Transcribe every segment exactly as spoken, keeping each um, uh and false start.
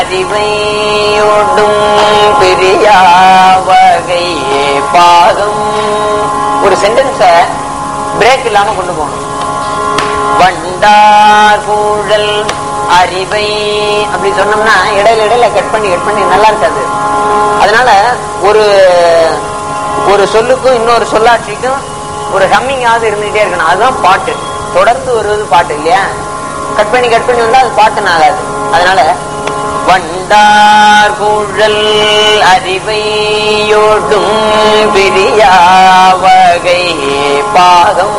அறிவையோடும் பிரியா வகை பாகம். ஒரு சென்டென்ஸ பிரேக் இல்லாம கொண்டு போகணும். வண்டார் கூழல் அறிவை அப்படி சொன்னோம்னா இடையில இடையில கட் பண்ணி கட் பண்ணி நல்லா இருக்காது. அதனால ஒரு ஒரு சொல்லுக்கும் இன்னொரு சொல்லாட்சிக்கும் ஒரு ஹம்மிங்காவது இருந்துகிட்டே இருக்கணும். அதுதான் பாட்டு. தொடர்ந்து வருவது பாட்டு இல்லையா? கட் பண்ணி கட் பண்ணி வந்தா அது பாட்டுன்னு ஆகாது. அதனால வண்டார் கூழல் அறிவையோடும் பிரியா வகை பாகம்.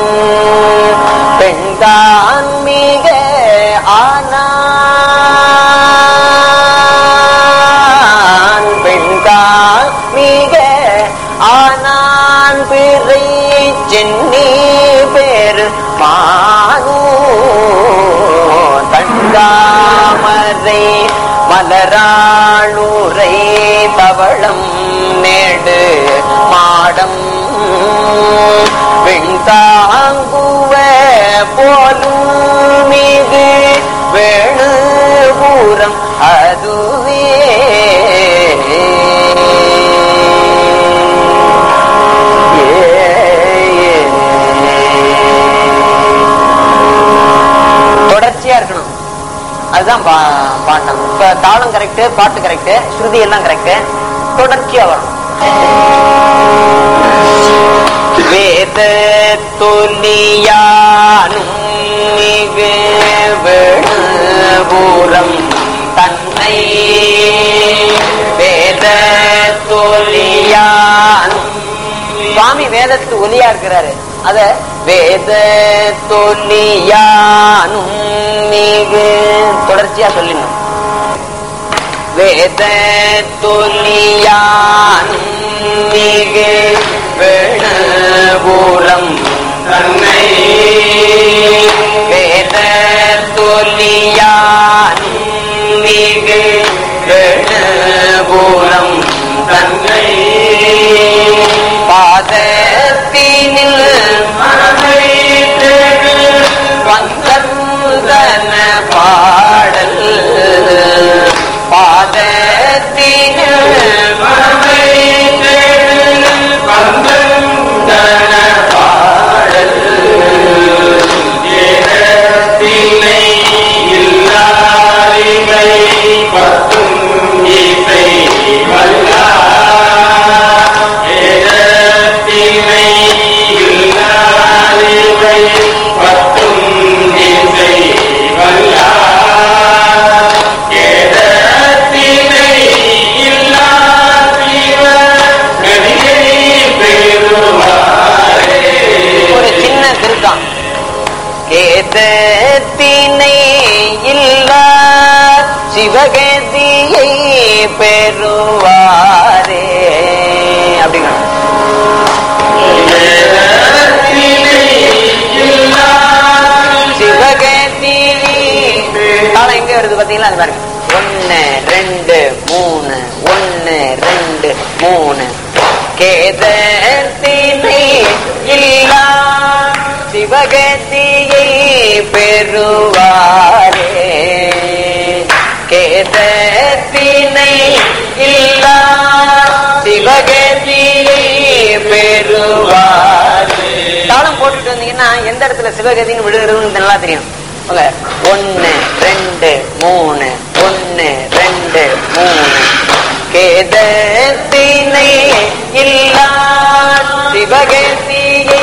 பெண்கான் மிக ஆனான் பெண்கான் மிக ஆனான் பிறை சென்னி பேரு மானூ தண்டாமரை மலராளுரை தவளம் நேடு மாடம் வெண்தாங்குவ போலும் மிகு வேணுபூரம் அதுவே. தொடர்ச்சியா இருக்கணும். அதுதான் பாட்டம். இப்ப தாளம் கரெக்ட், பாட்டு கரெக்ட், ஸ்ருதி எல்லாம் கரெக்ட், தொடர்ச்சியா வரும். வேத தொல்லியானும் மிகு வேணுபூரம் தன்னை. வேத தொல்லியானும் சுவாமி வேதத்து ஒலியா இருக்கிறாரு. அத வேத தொல்லியானும் மிகு தொடர்ச்சியா சொல்லிடணும். வேத தொல்லியானும் மிகு வேணுபூரம் தன்னை. வேத தொல்லியானும் மிகு வேணுபூரம் தன்னை. பாதத்தினில் மனதை வந்தன பாடல். பாதத்தினில் மனதை வந்தன பாடல். ஏதத்தினை இல்லாரிகை பத்தும் இசை வல்லா. கேதத்தினை இல்லா சிவகதியை பெறுவாரே அப்படிங்க. சிவகதி காலம் எங்க வருது பாத்தீங்களா? அது பாருங்க. ஒன்னு ரெண்டு மூணு ஒன்னு ரெண்டு மூணு. கேதத்தினை இல்லா சிவகதியை பெறுவாரே. கேதத்தினை இல்லா சிவகதியை பெறுவாரே. தாளம் போட்டுட்டு வந்தீங்கன்னா எந்த இடத்துல சிவகதின்னு விழுகிறதுன்னு நல்லா தெரியும். ஒன்னு ரெண்டு மூணு ஒன்னு ரெண்டு மூணு. கேதத்தினை இல்லா சிவகதியை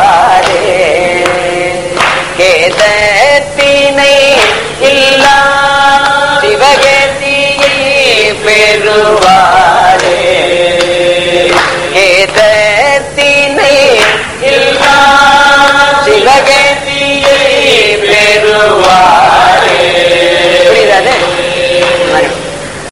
பெறுவாரே. கேதத்தினை இல்லா